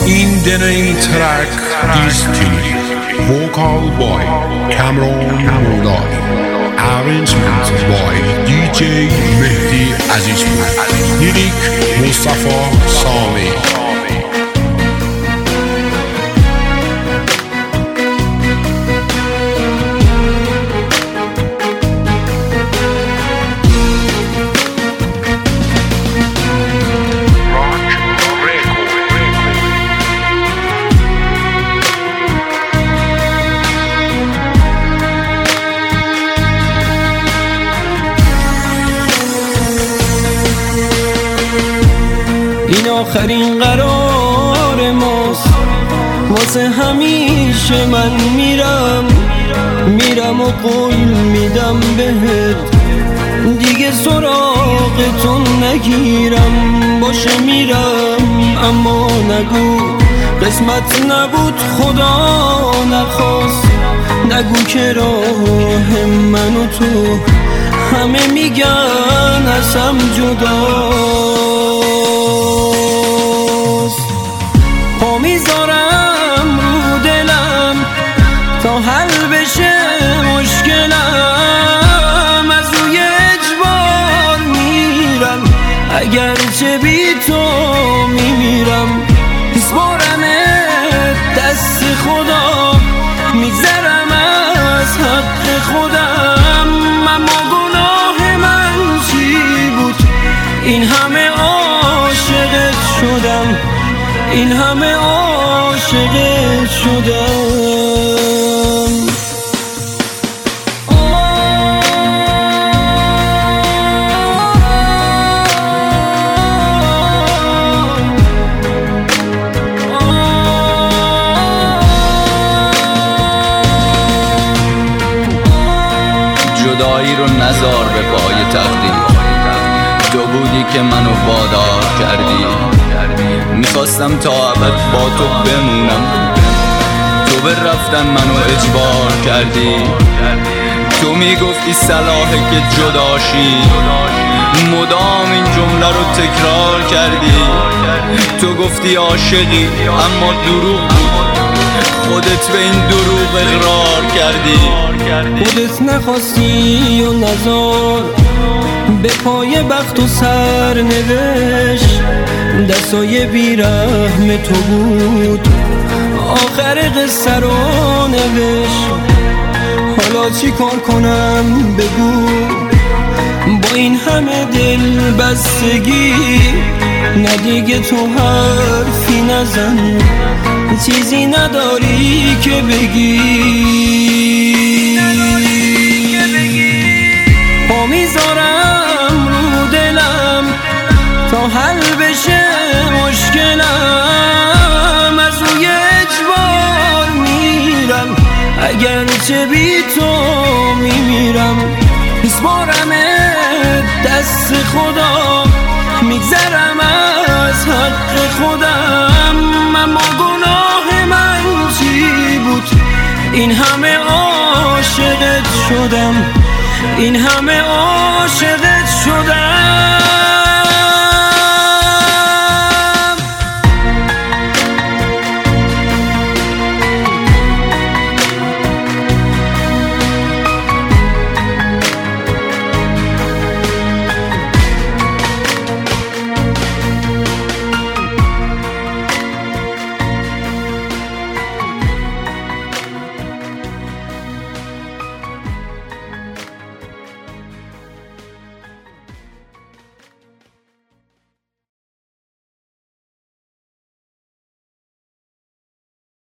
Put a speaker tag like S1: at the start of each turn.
S1: In the track is Tini, vocal by Cameron Moulay, arrangement by DJ Mehdi Azizpur, lyric Mustafa Sami.
S2: این آخرین قرار ماست، واسه همیشه من میرم و قول میدم بهت دیگه سراغتون نگیرم. باشه میرم اما نگو قسمت نبود خدا نخواست، نگو که راه من و تو همه میگن ازم جداست. پا میذارم رو دلم تا حل بشه مشکلم، از روی اجبار میرم اگرچه بی تو میمیرم. میسپارمه دست خدا، میگذرم از حق خودم، اما گناه من چی بود این همه عاشقت شدم، این همه عاشقت شدم.
S3: جدایی رو نذار به پای تقدیر، تو بودی که منو وادار کردی. میخواستم تا ابد با تو بمونم، تو به رفتن منو اجبار کردی. تو میگفتی صلاحه که جداشی، مدام این جمله رو تکرار کردی. تو گفتی عاشقی اما دروغ بود، خودت به این دروغ اقرار کردی.
S2: خودت نخواستی و نزار به پای بخت و سرنوشت، دستای بیرحم تو بود آخر قصه رو نوشت. حالا چی کار کنم بگو با این همه دل بستگی؟ نه دیگه تو حرفی نزن، چیزی نداری که بگی. پا میذارم رو دلم تا حل بشه مشکلم، از روی اجبار میرم اگرچه بی تو میمیرم. میسپارمه دست خدا، میگذرم از حق خودم، اما گناه من چی بود این همه عاشقت شدم، این همه عاشقت شدم.